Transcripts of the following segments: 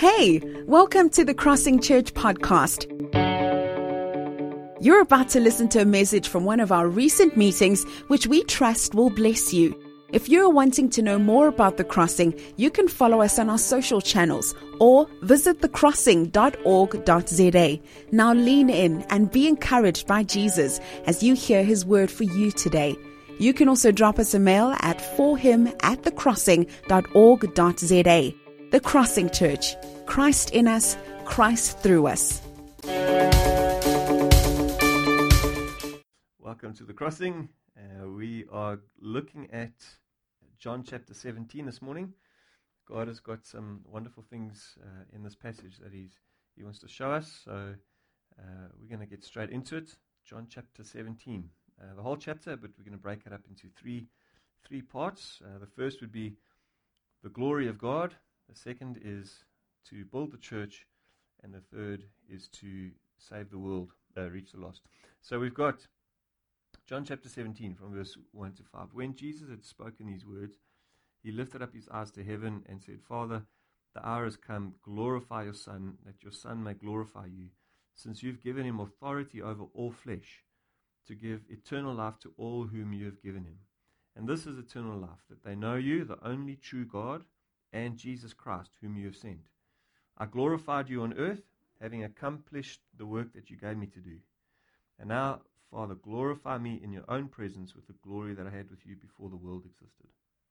Hey, welcome to the Crossing Church podcast. You're about to listen to a message from one of our recent meetings, which we trust will bless you. If you're wanting to know more about The Crossing, you can follow us on our social channels or visit thecrossing.org.za. Now lean in and be encouraged by Jesus as you hear his word for you today. You can also drop us a mail at forhim@thecrossing.org.za. The Crossing Church. Christ in us, Christ through us. Welcome to The Crossing. We are looking at John chapter 17 this morning. God has got some wonderful things in this passage that He wants to show us. So we're going to get straight into it. John chapter 17. The whole chapter, but we're going to break it up into three parts. The first would be the glory of God. The second is to build the church. And the third is to save the world, reach the lost. So we've got John chapter 17 from verse 1 to 5. When Jesus had spoken these words, he lifted up his eyes to heaven and said, Father, the hour has come. Glorify your Son, that your Son may glorify you, since you've given him authority over all flesh, to give eternal life to all whom you have given him. And this is eternal life, that they know you, the only true God, and Jesus Christ, whom you have sent. I glorified you on earth, having accomplished the work that you gave me to do. And now, Father, glorify me in your own presence with the glory that I had with you before the world existed.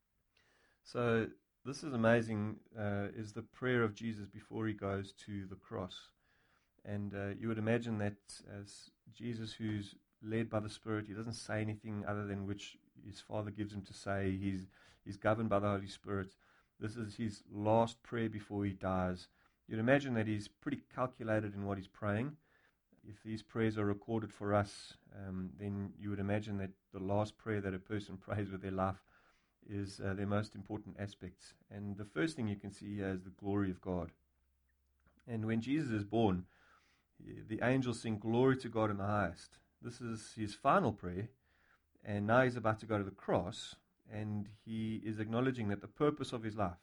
So this is amazing, is the prayer of Jesus before he goes to the cross. And you would imagine that as Jesus, who's led by the Spirit, he doesn't say anything other than which his Father gives him to say. He's governed by the Holy Spirit. This is his last prayer before he dies. You'd imagine that he's pretty calculated in what he's praying. If these prayers are recorded for us, then you would imagine that the last prayer that a person prays with their life is their most important aspects. And the first thing you can see here is the glory of God. And when Jesus is born, the angels sing glory to God in the highest. This is his final prayer, and now he's about to go to the cross, and he is acknowledging that the purpose of his life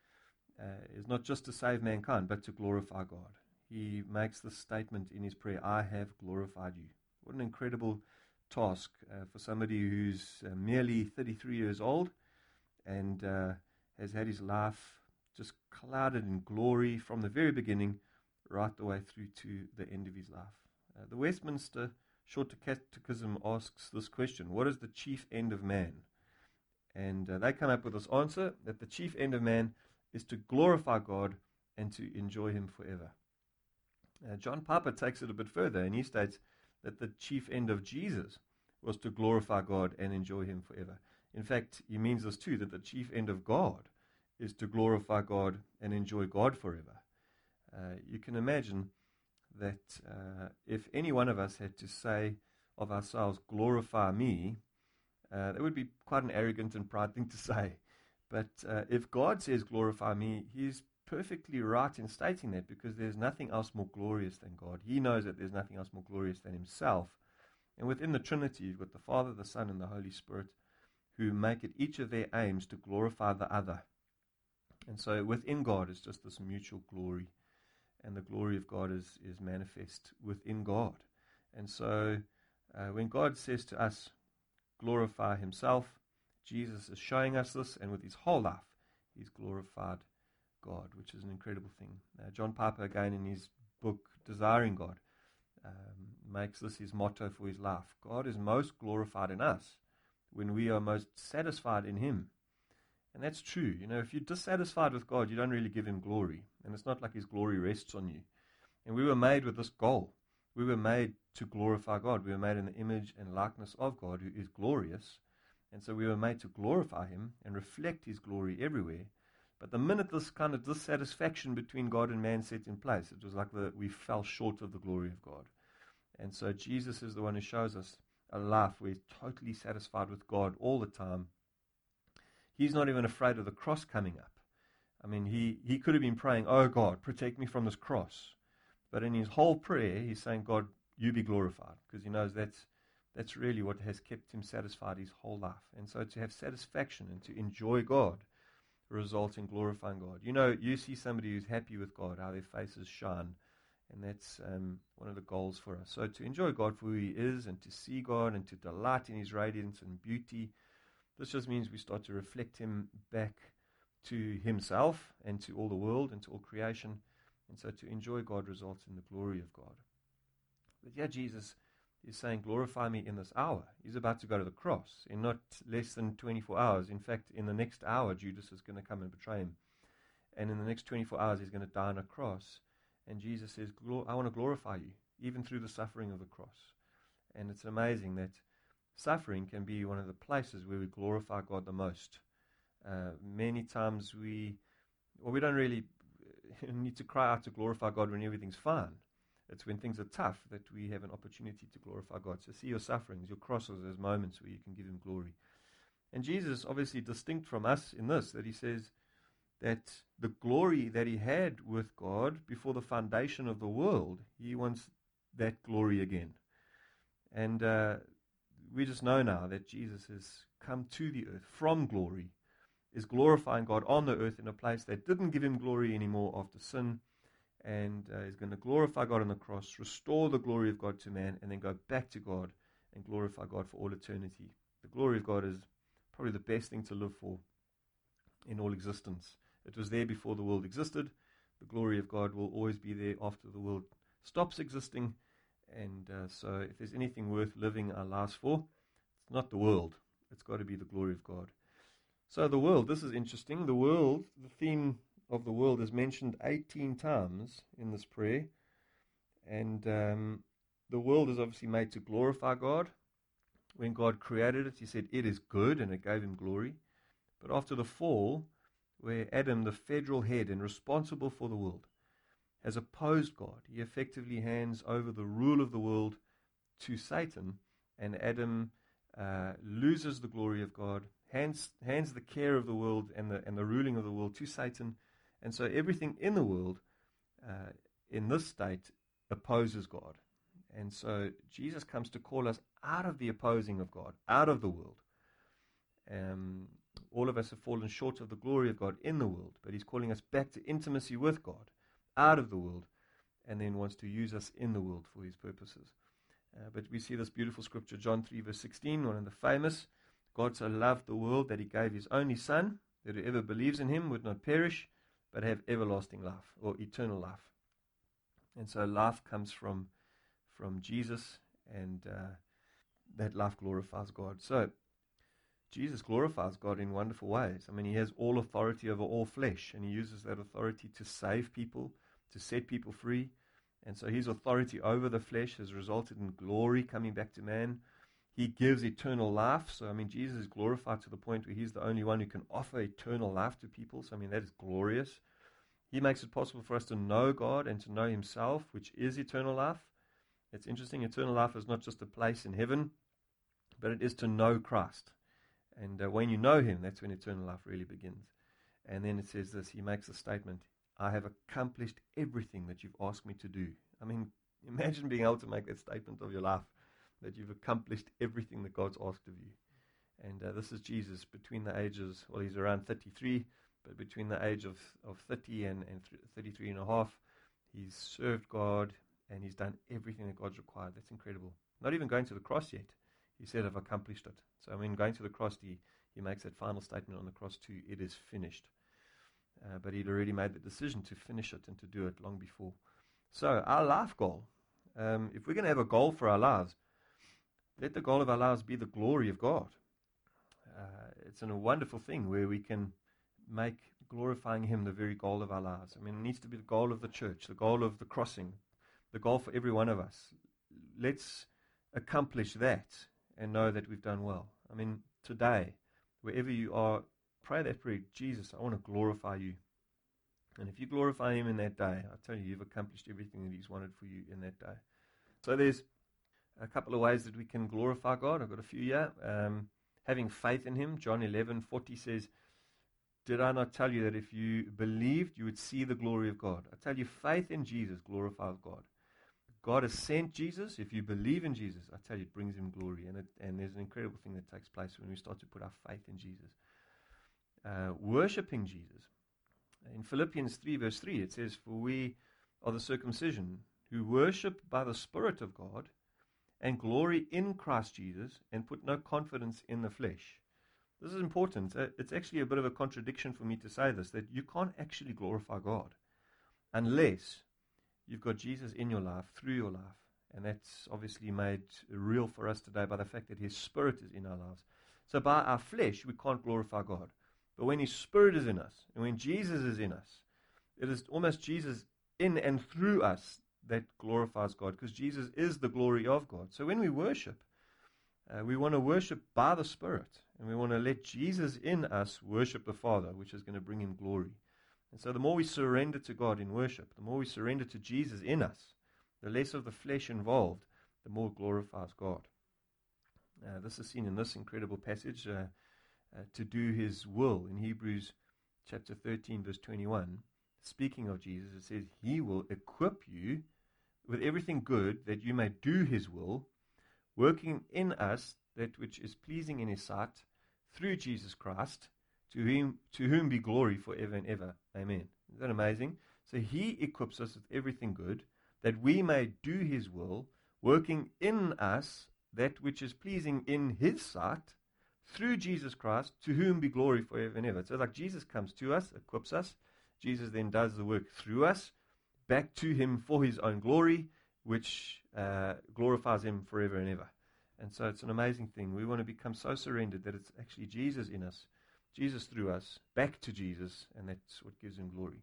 is not just to save mankind, but to glorify God. He makes this statement in his prayer, I have glorified you. What an incredible task for somebody who's merely 33 years old and has had his life just clouded in glory from the very beginning right the way through to the end of his life. The Westminster Short Catechism asks this question, what is the chief end of man? And they come up with this answer, that the chief end of man is to glorify God and to enjoy him forever. John Piper takes it a bit further, and he states that the chief end of Jesus was to glorify God and enjoy him forever. In fact, he means this too, that the chief end of God is to glorify God and enjoy God forever. You can imagine that if any one of us had to say of ourselves, glorify me, that would be quite an arrogant and proud thing to say. But if God says glorify me, he's perfectly right in stating that, because there's nothing else more glorious than God. He knows that there's nothing else more glorious than himself. And within the Trinity, you've got the Father, the Son, and the Holy Spirit, who make it each of their aims to glorify the other. And so within God is just this mutual glory. And the glory of God is manifest within God. And so when God says to us, glorify himself, Jesus is showing us this, and with his whole life, he's glorified God, which is an incredible thing. John Piper, again, in his book, Desiring God, makes this his motto for his life. God is most glorified in us when we are most satisfied in him. And that's true. You know, if you're dissatisfied with God, you don't really give him glory. And it's not like his glory rests on you. And we were made with this goal. We were made to glorify God. We were made in the image and likeness of God, who is glorious. And so we were made to glorify him and reflect his glory everywhere. But the minute this kind of dissatisfaction between God and man set in place, it was like we fell short of the glory of God. And so Jesus is the one who shows us a life where he's totally satisfied with God all the time. He's not even afraid of the cross coming up. I mean, he could have been praying, oh God, protect me from this cross. But in his whole prayer, he's saying, God, you be glorified, because he knows that's really what has kept him satisfied his whole life. And so to have satisfaction and to enjoy God result in glorifying God. You know, you see somebody who's happy with God, how their faces shine. And that's one of the goals for us. So to enjoy God for who He is, and to see God, and to delight in His radiance and beauty, this just means we start to reflect Him back to Himself and to all the world and to all creation. And so to enjoy God results in the glory of God. But yeah, Jesus is saying, glorify me in this hour. He's about to go to the cross in not less than 24 hours. In fact, in the next hour, Judas is going to come and betray Him. And in the next 24 hours, He's going to die on a cross. And Jesus says, I want to glorify you, even through the suffering of the cross. And it's amazing that suffering can be one of the places where we glorify God the most. Many times we don't really need to cry out to glorify God when everything's fine. It's when things are tough that we have an opportunity to glorify God. So see your sufferings, your crosses as moments where you can give Him glory. And Jesus, obviously distinct from us in this, that He says that the glory that He had with God before the foundation of the world, He wants that glory again. And we just know now that Jesus has come to the earth from glory, is glorifying God on the earth in a place that didn't give Him glory anymore after sin, and is going to glorify God on the cross, restore the glory of God to man, and then go back to God and glorify God for all eternity. The glory of God is probably the best thing to live for in all existence. It was there before the world existed. The glory of God will always be there after the world stops existing. And so if there's anything worth living our lives for, it's not the world. It's got to be the glory of God. So the world, this is interesting. The world, the theme of the world is mentioned 18 times in this prayer. And the world is obviously made to glorify God. When God created it, He said it is good, and it gave Him glory. But after the fall, where Adam, the federal head and responsible for the world, has opposed God, he effectively hands over the rule of the world to Satan, and Adam loses the glory of God, hands the care of the world and the ruling of the world to Satan, and so everything in the world, in this state, opposes God. And so Jesus comes to call us out of the opposing of God, out of the world. All of us have fallen short of the glory of God in the world, but He's calling us back to intimacy with God, out of the world, and then wants to use us in the world for His purposes. But we see this beautiful scripture, John 3 verse 16, one of the famous, God so loved the world that He gave His only Son, that whoever believes in Him would not perish, but have everlasting life, or eternal life. And so life comes from Jesus, and that life glorifies God. So Jesus glorifies God in wonderful ways. I mean, He has all authority over all flesh, and He uses that authority to save people, to set people free. And so His authority over the flesh has resulted in glory coming back to man. He gives eternal life. So, I mean, Jesus is glorified to the point where He's the only one who can offer eternal life to people. So, I mean, that is glorious. He makes it possible for us to know God and to know Himself, which is eternal life. It's interesting, eternal life is not just a place in heaven, but it is to know Christ. And when you know Him, that's when eternal life really begins. And then it says this, He makes a statement, I have accomplished everything that you've asked me to do. I mean, imagine being able to make that statement of your life, that you've accomplished everything that God's asked of you. And this is Jesus between the ages, well, He's around 33, but between the age of 30 and 33 and a half, He's served God, and He's done everything that God's required. That's incredible. Not even going to the cross yet. He said, I've accomplished it. So, I mean, going to the cross, he makes that final statement on the cross too, it is finished. But He'd already made the decision to finish it and to do it long before. So, our life goal, if we're going to have a goal for our lives, let the goal of our lives be the glory of God. It's a wonderful thing where we can make glorifying Him the very goal of our lives. I mean, it needs to be the goal of the church, the goal of the crossing, the goal for every one of us. Let's accomplish that and know that we've done well. I mean, today, wherever you are, pray that prayer, Jesus, I want to glorify You. And if you glorify Him in that day, I tell you, you've accomplished everything that He's wanted for you in that day. So there's a couple of ways that we can glorify God. I've got a few here. Having faith in Him. John 11:40 says, did I not tell you that if you believed, you would see the glory of God? I tell you, faith in Jesus glorifies God. God has sent Jesus. If you believe in Jesus, I tell you, it brings Him glory. And there's an incredible thing that takes place when we start to put our faith in Jesus. worshipping Jesus. In Philippians 3 verse 3 it says, "For we are the circumcision who worship by the Spirit of God and glory in Christ Jesus and put no confidence in the flesh." This is important. It's actually a bit of a contradiction for me to say this, that you can't actually glorify God unless you've got Jesus in your life, through your life. And that's obviously made real for us today by the fact that His Spirit is in our lives. So by our flesh, we can't glorify God. But when His Spirit is in us, and when Jesus is in us, it is almost Jesus in and through us that glorifies God, because Jesus is the glory of God. So when we worship, we want to worship by the Spirit, and we want to let Jesus in us worship the Father, which is going to bring Him glory. And so the more we surrender to God in worship, the more we surrender to Jesus in us, the less of the flesh involved, the more it glorifies God. This is seen in this incredible passage, to do His will. In Hebrews chapter 13, verse 21, speaking of Jesus, it says, "He will equip you with everything good that you may do His will, working in us that which is pleasing in His sight, through Jesus Christ, to whom be glory forever and ever. Amen." Isn't that amazing? So He equips us with everything good, that we may do His will, working in us that which is pleasing in His sight, through Jesus Christ, to whom be glory forever and ever. So like Jesus comes to us, equips us, Jesus then does the work through us, back to Him for His own glory, which glorifies Him forever and ever. And so it's an amazing thing. We want to become so surrendered that it's actually Jesus in us, Jesus through us, back to Jesus, and that's what gives Him glory.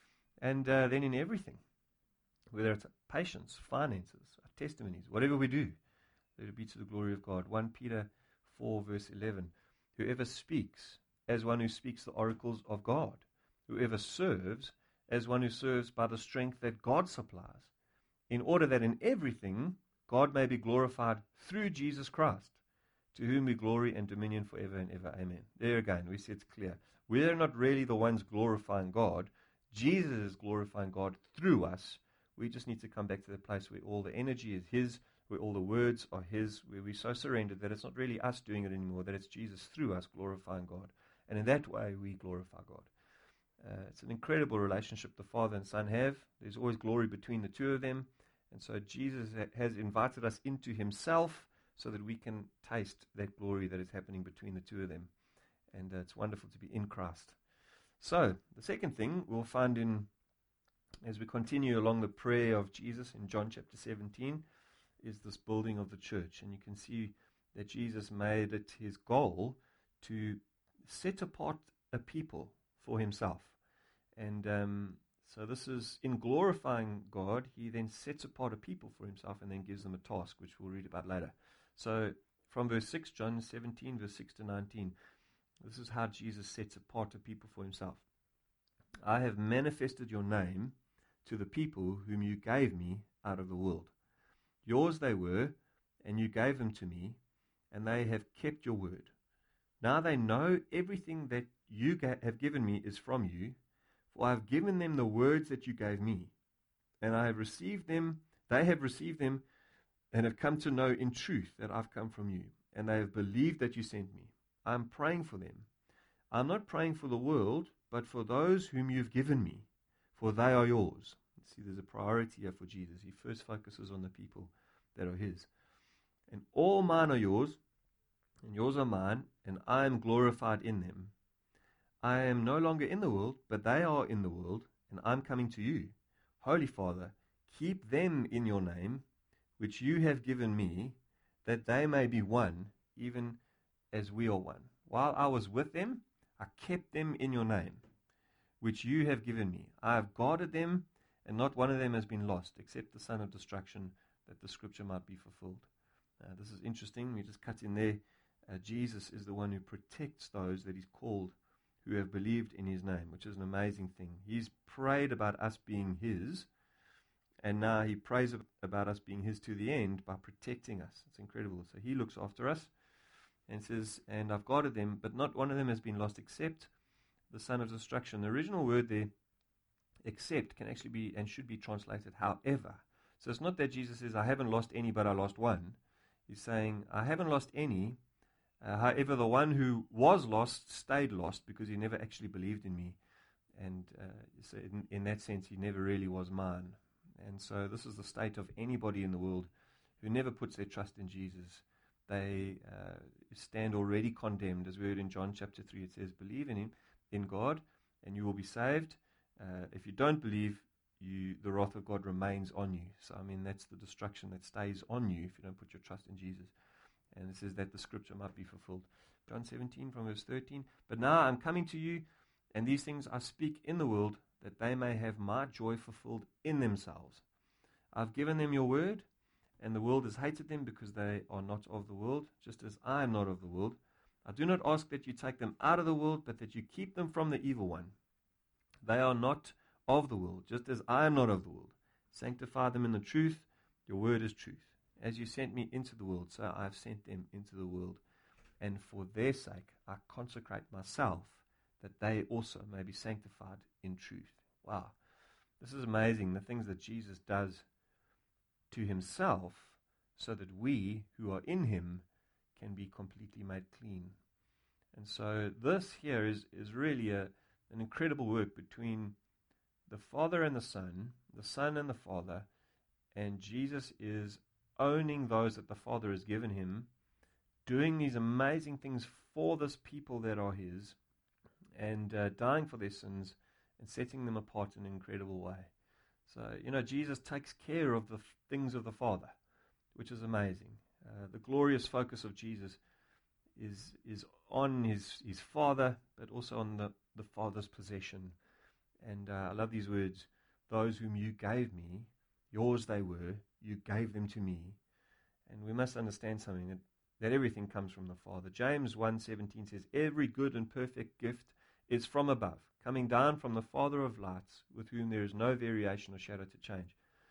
And then in everything, whether it's patience, finances, testimonies, whatever we do, let it be to the glory of God. 1 Peter 4 verse 11, "Whoever speaks, as one who speaks the oracles of God. Whoever serves, as one who serves by the strength that God supplies, in order that in everything God may be glorified through Jesus Christ, to whom be glory and dominion forever and ever. Amen." There again, we see it's clear. We're not really the ones glorifying God. Jesus is glorifying God through us. We just need to come back to the place where all the energy is His, where all the words are His, where we're so surrendered that it's not really us doing it anymore, that it's Jesus through us glorifying God. And in that way, we glorify God. It's an incredible relationship the Father and Son have. There's always glory between the two of them. And so Jesus has invited us into Himself so that we can taste that glory that is happening between the two of them. And it's wonderful to be in Christ. So, the second thing we'll find as we continue along the prayer of Jesus in John chapter 17, is this building of the church. And you can see that Jesus made it His goal to set apart a people for Himself. And so this is, in glorifying God, He then sets apart a people for Himself and then gives them a task, which we'll read about later. So from verse 6, John 17, verse 6 to 19, this is how Jesus sets apart a people for Himself. "I have manifested your name to the people whom you gave me out of the world. Yours they were, and you gave them to me, and they have kept your word. Now they know everything that you have given me is from you, for I have given them the words that you gave me, and I have received them, they have received them, and have come to know in truth that I've come from you, and they have believed that you sent me. I am praying for them. I am not praying for the world, but for those whom you've given me, for they are yours." See, there's a priority here for Jesus. He first focuses on the people that are His. "And all mine are yours, and yours are mine, and I am glorified in them. I am no longer in the world, but they are in the world, and I'm coming to you. Holy Father, keep them in your name, which you have given me, that they may be one, even as we are one. While I was with them, I kept them in your name, which you have given me. I have guarded them, and not one of them has been lost, except the son of destruction, that the scripture might be fulfilled." This is interesting. We just cut in there. Jesus is the one who protects those that He's called, who have believed in His name, which is an amazing thing. He's prayed about us being His, and now He prays about us being His to the end by protecting us. It's incredible. So He looks after us and says, "And I've guarded them, but not one of them has been lost except the son of destruction." The original word there, except, can actually be and should be translated however. So it's not that Jesus says, "I haven't lost any, but I lost one." He's saying, "I haven't lost any, However, the one who was lost stayed lost because he never actually believed in me. And so in that sense, he never really was mine. And so this is the state of anybody in the world who never puts their trust in Jesus. They stand already condemned. As we heard in John chapter 3, it says, believe in him, in God, and you will be saved. If you don't believe, the wrath of God remains on you. So, I mean, that's the destruction that stays on you if you don't put your trust in Jesus. And it says that the scripture might be fulfilled. John 17 from verse 13. But now I'm coming to you, and these things I speak in the world, that they may have my joy fulfilled in themselves. I've given them your word, and the world has hated them because they are not of the world, just as I am not of the world. I do not ask that you take them out of the world, but that you keep them from the evil one. They are not of the world, just as I am not of the world. Sanctify them in the truth. Your word is truth. As you sent me into the world, so I have sent them into the world. And for their sake I consecrate myself, that they also may be sanctified in truth. Wow. This is amazing, the things that Jesus does to himself so that we who are in him can be completely made clean. And so this here is really an incredible work between the Father and the Son and the Father, and Jesus is owning those that the Father has given him, doing these amazing things for this people that are his, and dying for their sins and setting them apart in an incredible way. So, Jesus takes care of the things of the Father, which is amazing. The glorious focus of Jesus is on his Father, but also on the Father's possession. And I love these words, those whom you gave me, yours they were, you gave them to me. And we must understand something, that everything comes from the Father. James 1:17 says, every good and perfect gift is from above, coming down from the Father of lights, with whom there is no variation or shadow to change.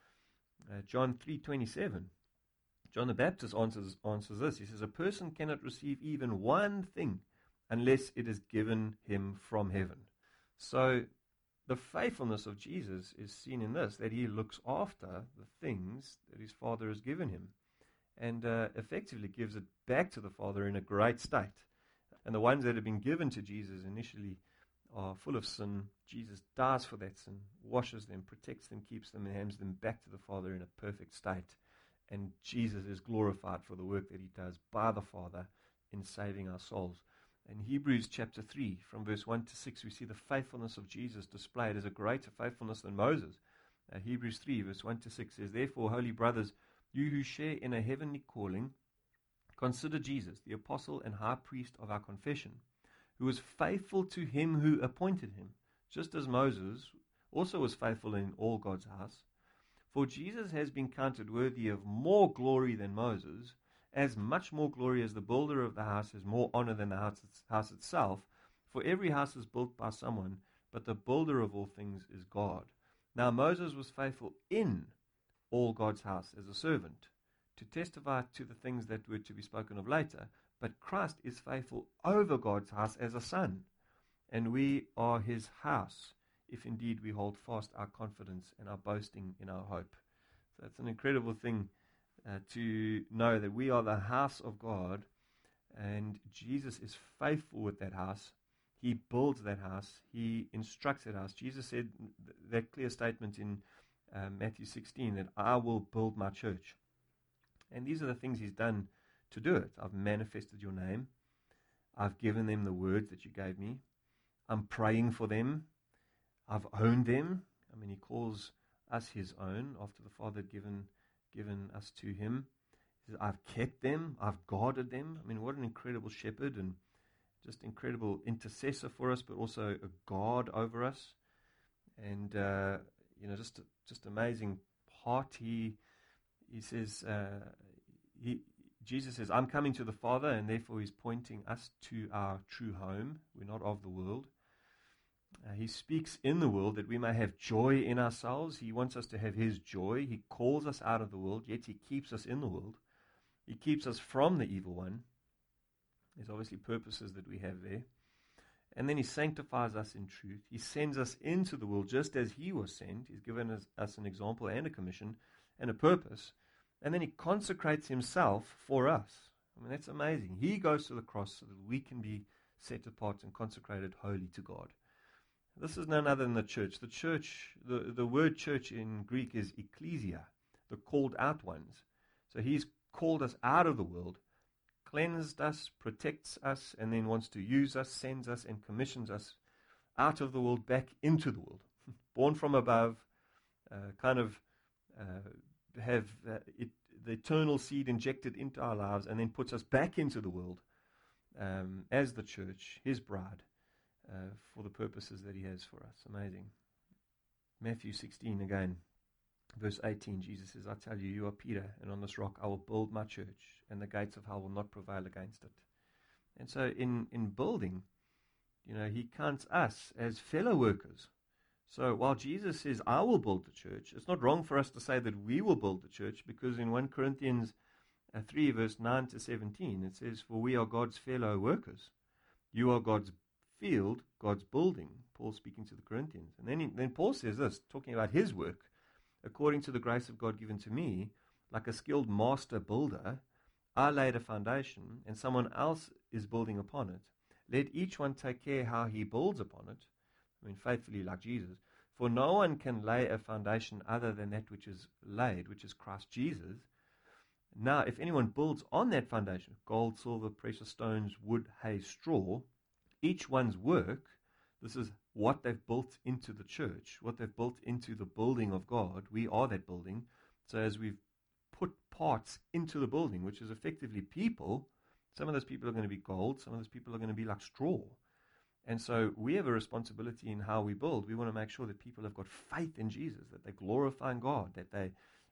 John 3:27, John the Baptist answers this. He says, a person cannot receive even one thing unless it is given him from heaven. So the faithfulness of Jesus is seen in this, that he looks after the things that his Father has given him, and effectively gives it back to the Father in a great state. And the ones that have been given to Jesus initially are full of sin. Jesus dies for that sin, washes them, protects them, keeps them, and hands them back to the Father in a perfect state. And Jesus is glorified for the work that he does by the Father in saving our souls. In Hebrews chapter 3, from verse 1 to 6, we see the faithfulness of Jesus displayed as a greater faithfulness than Moses. Hebrews 3, verse 1 to 6 says, therefore, holy brothers, you who share in a heavenly calling, consider Jesus, the apostle and high priest of our confession, who was faithful to him who appointed him, just as Moses also was faithful in all God's house. For Jesus has been counted worthy of more glory than Moses, as much more glory as the builder of the house has more honor than the house itself. For every house is built by someone, but the builder of all things is God. Now Moses was faithful in all God's house as a servant, to testify to the things that were to be spoken of later. But Christ is faithful over God's house as a son, and we are his house, if indeed we hold fast our confidence and our boasting in our hope. So it's an incredible thing to know that we are the house of God, and Jesus is faithful with that house. He builds that house. He instructs that house. Jesus said that clear statement in Matthew 16, that I will build my church. And these are the things he's done to do it. I've manifested your name. I've given them the words that you gave me. I'm praying for them. I've owned them. I mean, he calls us his own after the Father had given us to him. He says, I've kept them. I've guarded them. I mean, what an incredible shepherd, and just incredible intercessor for us, but also a guard over us. And, just amazing heart. He says, Jesus says, I'm coming to the Father, and therefore he's pointing us to our true home. We're not of the world. He speaks in the world that we may have joy in ourselves. He wants us to have his joy. He calls us out of the world, yet he keeps us in the world. He keeps us from the evil one. There's obviously purposes that we have there. And then he sanctifies us in truth. He sends us into the world just as he was sent. He's given us an example and a commission and a purpose. And then he consecrates himself for us. I mean, that's amazing. He goes to the cross so that we can be set apart and consecrated wholly to God. This is none other than the church. The church, the word church in Greek is ecclesia, the called out ones. So he's called us out of the world, cleansed us, protects us, and then wants to use us, sends us, and commissions us out of the world back into the world. Born from above, have the eternal seed injected into our lives, and then puts us back into the world as the church, his bride, for the purposes that he has for us. Amazing. Matthew 16 again, verse 18, Jesus says, I tell you, you are Peter, and on this rock I will build my church, and the gates of hell will not prevail against it. And so in building, he counts us as fellow workers. So while Jesus says, I will build the church, it's not wrong for us to say that we will build the church, because in 1 Corinthians 3, verse 9 to 17, it says, for we are God's fellow workers. You are God's field, God's building. Paul speaking to the Corinthians. And then Paul says this, talking about his work, according to the grace of God given to me, like a skilled master builder, I laid a foundation, and someone else is building upon it. Let each one take care how he builds upon it. I mean, faithfully like Jesus. For no one can lay a foundation other than that which is laid, which is Christ Jesus. Now, if anyone builds on that foundation, gold, silver, precious stones, wood, hay, straw, each one's work, this is what they've built into the church, what they've built into the building of God. We are that building. So as we've put parts into the building, which is effectively people, some of those people are going to be gold, some of those people are going to be like straw. And so we have a responsibility in how we build. We want to make sure that people have got faith in Jesus, that they're glorifying God, that they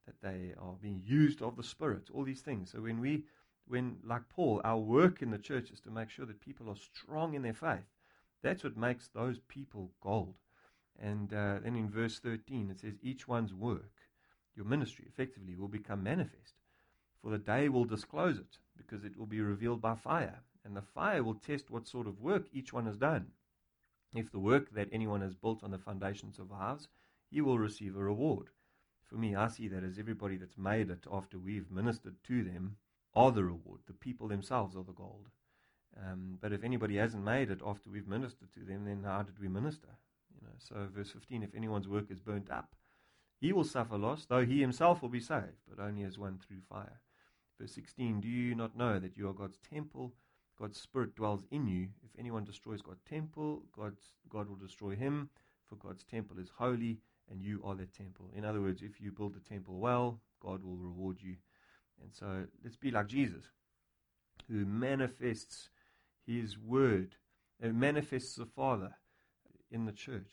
are being used of the Spirit, all these things. So when like Paul, our work in the church is to make sure that people are strong in their faith. That's what makes those people gold. And then in verse 13, it says, each one's work, your ministry, effectively, will become manifest. For the day will disclose it, because it will be revealed by fire. And the fire will test what sort of work each one has done. If the work that anyone has built on the foundation survives, he will receive a reward. For me, I see that as everybody that's made it after we've ministered to them are the reward. The people themselves are the gold. But if anybody hasn't made it after we've ministered to them, then how did we minister? So verse 15, if anyone's work is burnt up, he will suffer loss, though he himself will be saved, but only as one through fire. Verse 16, do you not know that you are God's temple? God's Spirit dwells in you. If anyone destroys God's temple, God will destroy him, for God's temple is holy, and you are that temple. In other words, if you build the temple well, God will reward you. And so let's be like Jesus, who manifests his word and manifests the Father in the church.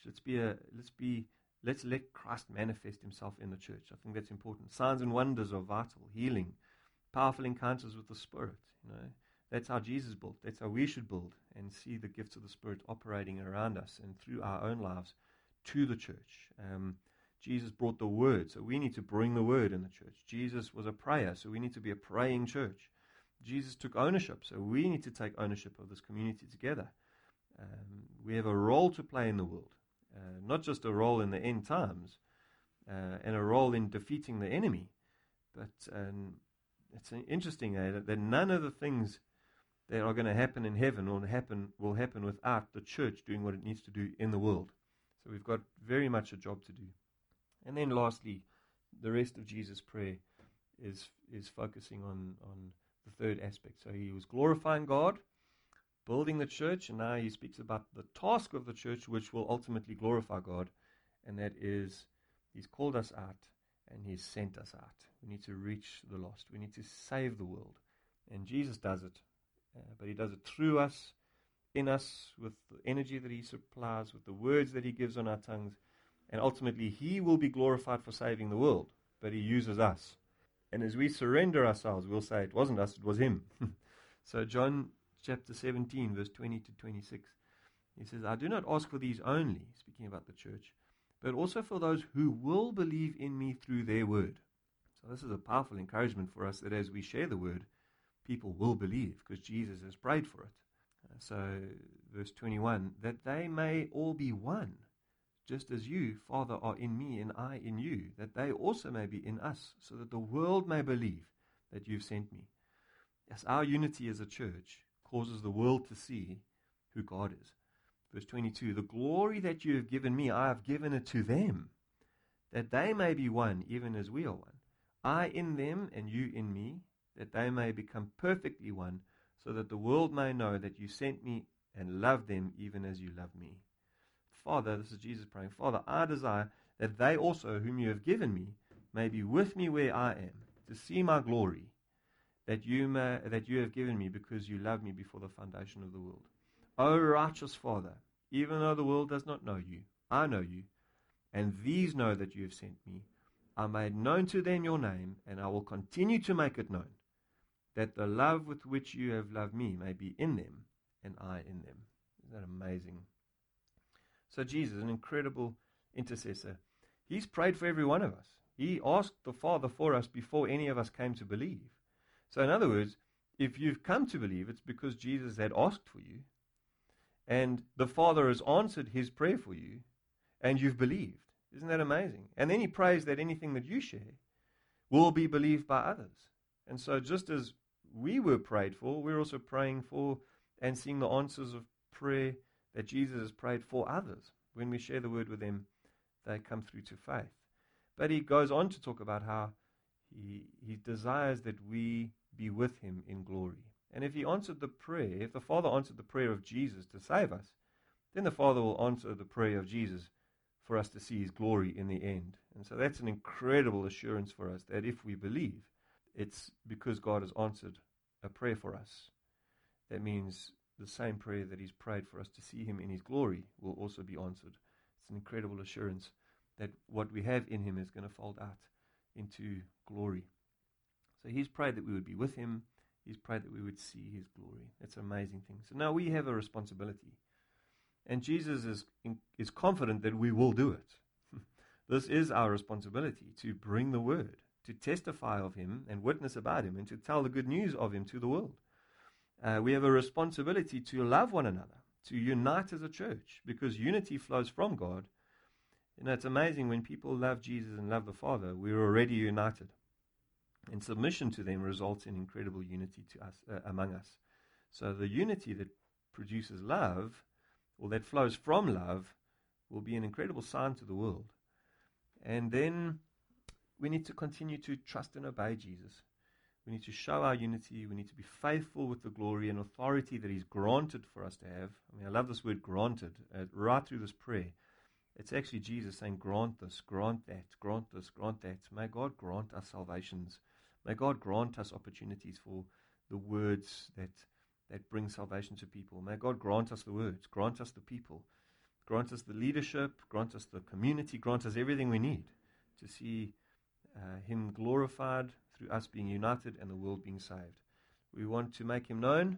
Let's let Christ manifest himself in the church. I think that's important. Signs and wonders are vital. Healing, powerful encounters with the Spirit. That's how Jesus built. That's how we should build and see the gifts of the Spirit operating around us and through our own lives to the church. Jesus brought the word, so we need to bring the word in the church. Jesus was a prayer, so we need to be a praying church. Jesus took ownership, so we need to take ownership of this community together. We have a role to play in the world, not just a role in the end times and a role in defeating the enemy, but it's interesting that none of the things that are going to happen in heaven will happen without the church doing what it needs to do in the world. So we've got very much a job to do. And then lastly, the rest of Jesus' prayer is focusing on the third aspect. So he was glorifying God, building the church, and now he speaks about the task of the church, which will ultimately glorify God, and that is he's called us out and he's sent us out. We need to reach the lost. We need to save the world. And Jesus does it, but he does it through us, in us, with the energy that he supplies, with the words that he gives on our tongues. And ultimately, he will be glorified for saving the world, but he uses us. And as we surrender ourselves, we'll say it wasn't us, it was him. So John chapter 17, verse 20 to 26, he says, I do not ask for these only, speaking about the church, but also for those who will believe in me through their word. So this is a powerful encouragement for us that as we share the word, people will believe, because Jesus has prayed for it. So verse 21, that they may all be one, just as you, Father, are in me and I in you, that they also may be in us, so that the world may believe that you've sent me. Yes, our unity as a church causes the world to see who God is. Verse 22, the glory that you have given me, I have given it to them, that they may be one, even as we are one. I in them and you in me, that they may become perfectly one, so that the world may know that you sent me and love them even as you love me. Father, this is Jesus praying, Father, I desire that they also, whom you have given me, may be with me where I am, to see my glory, that you have given me because you loved me before the foundation of the world. O righteous Father, even though the world does not know you, I know you, and these know that you have sent me. I made known to them your name, and I will continue to make it known, that the love with which you have loved me may be in them, and I in them. Isn't that amazing? So Jesus, an incredible intercessor, he's prayed for every one of us. He asked the Father for us before any of us came to believe. So in other words, if you've come to believe, it's because Jesus had asked for you, and the Father has answered his prayer for you, and you've believed. Isn't that amazing? And then he prays that anything that you share will be believed by others. And so just as we were prayed for, we're also praying for and seeing the answers of prayer that Jesus has prayed for others. When we share the word with them, they come through to faith. But he goes on to talk about how he desires that we be with him in glory. And if he answered the prayer, if the Father answered the prayer of Jesus to save us, then the Father will answer the prayer of Jesus for us to see his glory in the end. And so that's an incredible assurance for us that if we believe, it's because God has answered a prayer for us. That means the same prayer that he's prayed for us to see him in his glory will also be answered. It's an incredible assurance that what we have in him is going to fold out into glory. So he's prayed that we would be with him. He's prayed that we would see his glory. That's an amazing thing. So now we have a responsibility. And Jesus is confident that we will do it. This is our responsibility, to bring the word, to testify of him and witness about him, and to tell the good news of him to the world. We have a responsibility to love one another, to unite as a church, because unity flows from God. You know, it's amazing when people love Jesus and love the Father, we're already united. And submission to them results in incredible unity to us among us. So the unity that produces love, or that flows from love, will be an incredible sign to the world. And then we need to continue to trust and obey Jesus. We need to show our unity. We need to be faithful with the glory and authority that he's granted for us to have. I mean, I love this word granted. Right through this prayer, it's actually Jesus saying, grant this, grant that, grant this, grant that. May God grant us salvations. May God grant us opportunities for the words that bring salvation to people. May God grant us the words, grant us the people, grant us the leadership, grant us the community, grant us everything we need to see him glorified through us being united and the world being saved. We want to make him known,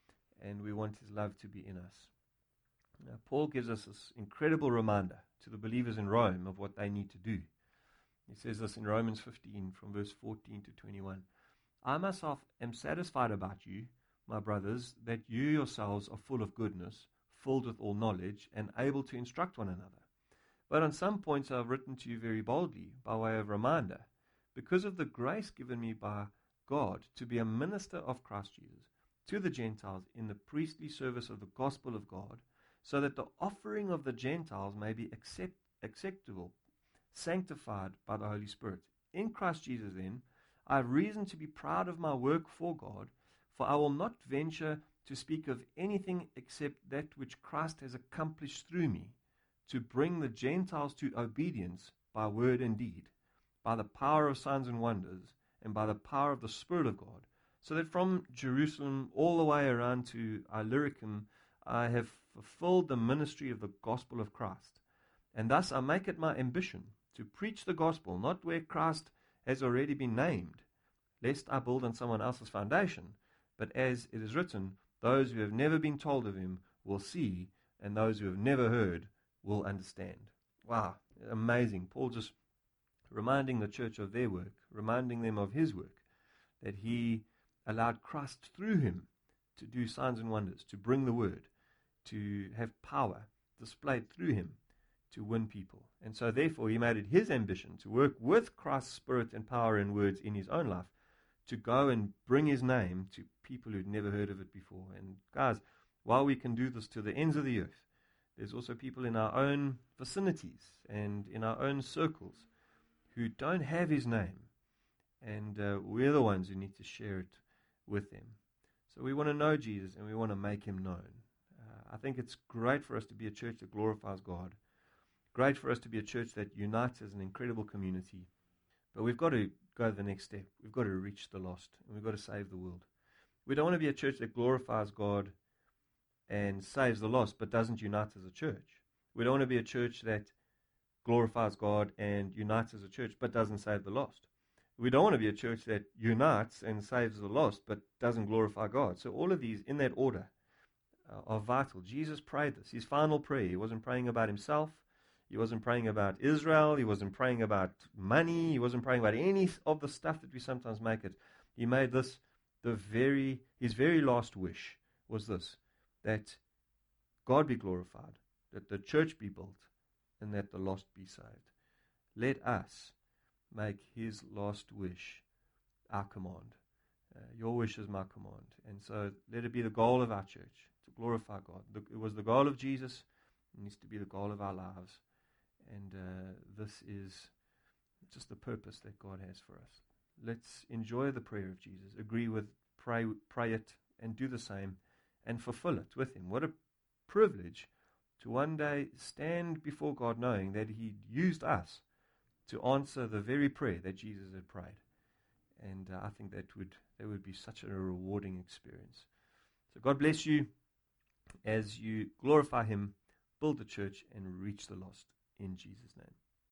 and we want his love to be in us. Now, Paul gives us this incredible reminder to the believers in Rome of what they need to do. He says this in Romans 15 from verse 14 to 21. I myself am satisfied about you, my brothers, that you yourselves are full of goodness, filled with all knowledge, and able to instruct one another. But on some points I have written to you very boldly, by way of reminder, because of the grace given me by God to be a minister of Christ Jesus to the Gentiles in the priestly service of the gospel of God, so that the offering of the Gentiles may be acceptable, sanctified by the Holy Spirit. In Christ Jesus, then, I have reason to be proud of my work for God, for I will not venture to speak of anything except that which Christ has accomplished through me, to bring the Gentiles to obedience by word and deed, by the power of signs and wonders, and by the power of the Spirit of God, so that from Jerusalem all the way around to Illyricum I have fulfilled the ministry of the gospel of Christ. And thus I make it my ambition to preach the gospel, not where Christ has already been named, lest I build on someone else's foundation, but as it is written, those who have never been told of him will see, and those who have never heard will understand. Wow, amazing. Paul just reminding the church of their work, reminding them of his work, that he allowed Christ through him to do signs and wonders, to bring the word, to have power displayed through him to win people. And so therefore he made it his ambition to work with Christ's spirit and power and words in his own life to go and bring his name to people who'd never heard of it before. And guys, while we can do this to the ends of the earth, there's also people in our own vicinities and in our own circles who don't have his name. And we're the ones who need to share it with them. So we want to know Jesus and we want to make him known. I think it's great for us to be a church that glorifies God. Great for us to be a church that unites as an incredible community. But we've got to go the next step. We've got to reach the lost, and we've got to save the world. We don't want to be a church that glorifies God and saves the lost, but doesn't unite as a church. We don't want to be a church that glorifies God and unites as a church, but doesn't save the lost. We don't want to be a church that unites and saves the lost, but doesn't glorify God. So all of these, in that order, are vital. Jesus prayed this. His final prayer, he wasn't praying about himself. He wasn't praying about Israel. He wasn't praying about money. He wasn't praying about any of the stuff that we sometimes make it. He made this his very last wish was this, that God be glorified, that the church be built, and that the lost be saved. Let us make his last wish our command. Your wish is my command. And so let it be the goal of our church, to glorify God. It was the goal of Jesus. It needs to be the goal of our lives. And this is just the purpose that God has for us. Let's enjoy the prayer of Jesus, pray it, and do the same, and fulfill it with him. What a privilege to one day stand before God knowing that he used us to answer the very prayer that Jesus had prayed. And I think that would be such a rewarding experience. So God bless you as you glorify him, build the church, and reach the lost. In Jesus' name.